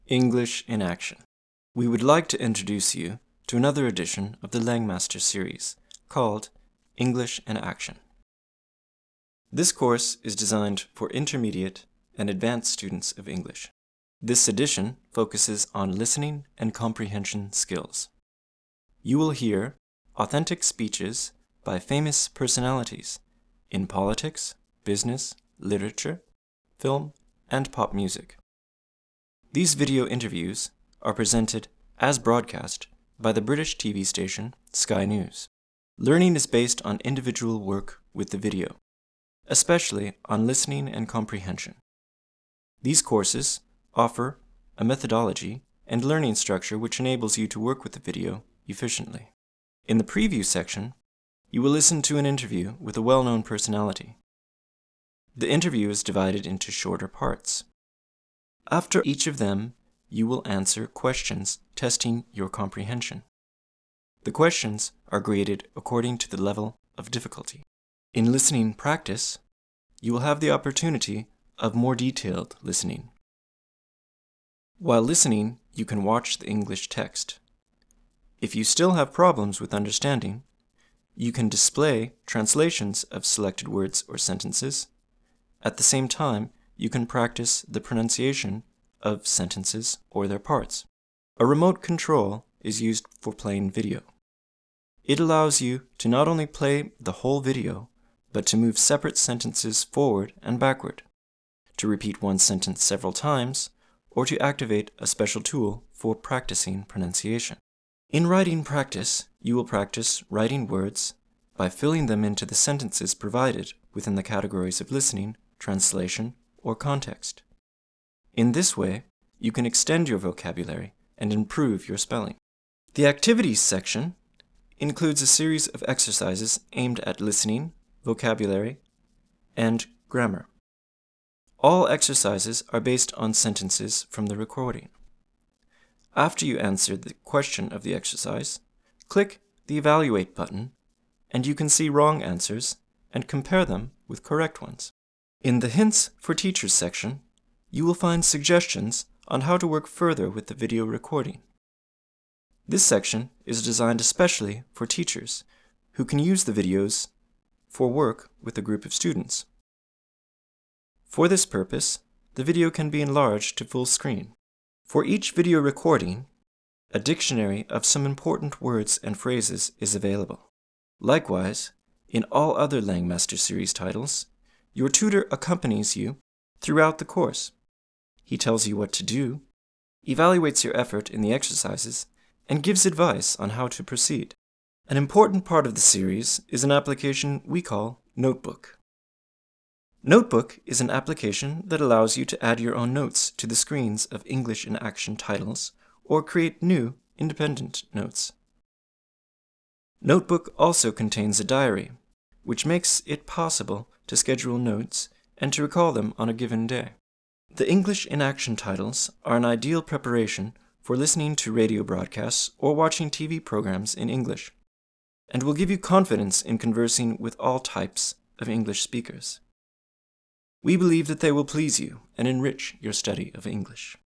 English in Action. We would like to introduce you to another edition of the Langmaster series called English in Action. This course is designed for intermediate and advanced students of English. This edition focuses on listening and comprehension skills. You will hear authentic speeches by famous personalities in politics, business, literature, film, and pop music. These video interviews are presented as broadcast by the British TV station Sky News. Learning is based on individual work with the video, especially on listening and comprehension. These courses offer a methodology and learning structure which enables you to work with the video efficiently. In the preview section, you will listen to an interview with a well-known personality. The interview is divided into shorter parts. After each of them, you will answer questions testing your comprehension. The questions are graded according to the level of difficulty. In listening practice, you will have the opportunity of more detailed listening. While listening, you can watch the English text. If you still have problems with understanding, you can display translations of selected words or sentences. At the same time, you can practice the pronunciation of sentences or their parts. A remote control is used for playing video. It allows you to not only play the whole video, but to move separate sentences forward and backward, to repeat one sentence several times, or to activate a special tool for practicing pronunciation. In writing practice, you will practice writing words by filling them into the sentences provided within the categories of listening, translation, or context. In this way, you can extend your vocabulary and improve your spelling. The activities section includes a series of exercises aimed at listening, vocabulary, and grammar. All exercises are based on sentences from the recording. After you answer the question of the exercise, click the Evaluate button, and you can see wrong answers and compare them with correct ones. In the Hints for Teachers section, you will find suggestions on how to work further with the video recording. This section is designed especially for teachers who can use the videos for work with a group of students. For this purpose, the video can be enlarged to full screen. For each video recording, a dictionary of some important words and phrases is available. Likewise, in all other Langmaster series titles, your tutor accompanies you throughout the course. He tells you what to do, evaluates your effort in the exercises, and gives advice on how to proceed. An important part of the series is an application we call Notebook. Notebook is an application that allows you to add your own notes to the screens of English in Action titles or create new, independent notes. Notebook also contains a diary, which makes it possible to schedule notes and to recall them on a given day. The English in Action titles are an ideal preparation for listening to radio broadcasts or watching TV programs in English, and will give you confidence in conversing with all types of English speakers. We believe that they will please you and enrich your study of English.